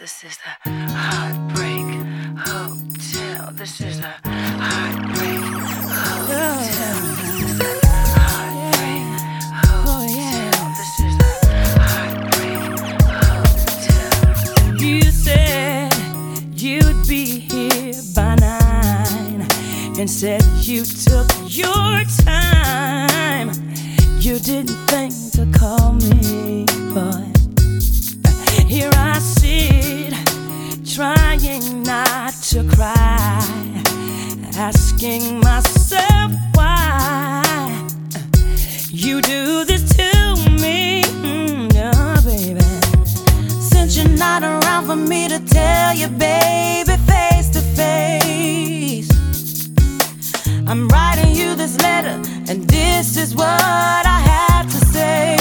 This is the Heartbreak Hotel. This is the Heartbreak Hotel. This is the Heartbreak Hotel. This is the Heartbreak Hotel. You said you'd be here by 9 and said you took your time. You didn't think to call me, but here I sit, trying not to cry, asking myself why you do this to me, oh baby. Since you're not around for me to tell you, baby, face to face, I'm writing you this letter, and this is what I have to say.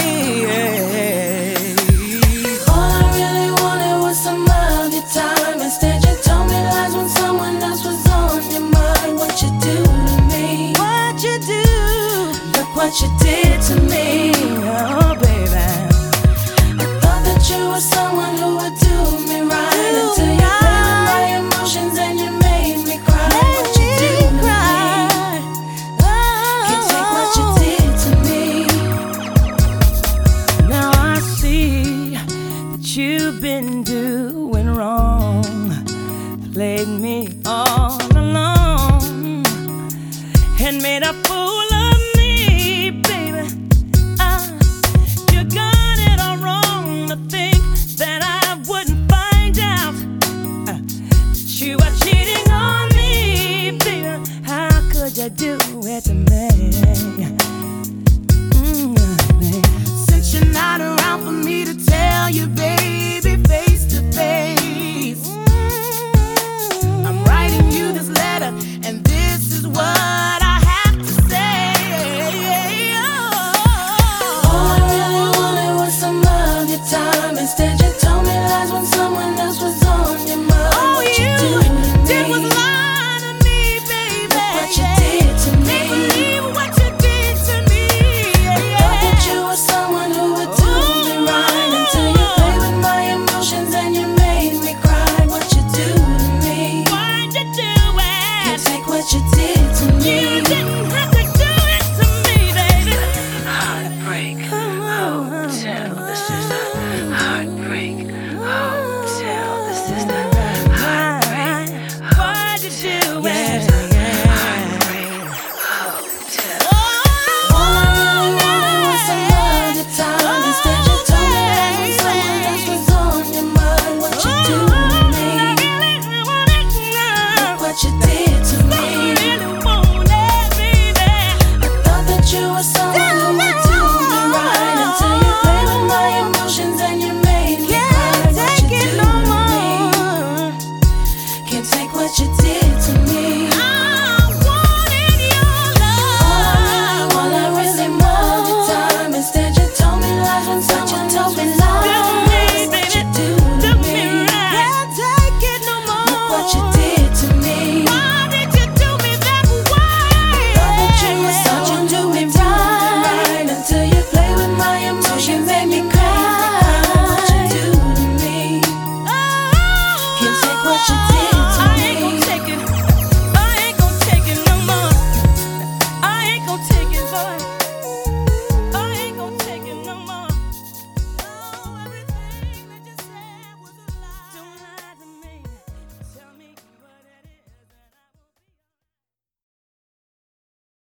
All I really wanted was some of your time. Instead you told me lies when someone else was on your mind. What you do to me? What you do? Look what you did to me, oh baby. I thought that you were someone who would do me right, until you played with my emotions and you made me cry. What you do to me? Can't take what you did to me. Now I see that you've been doing wrong, played me all along, and made a fool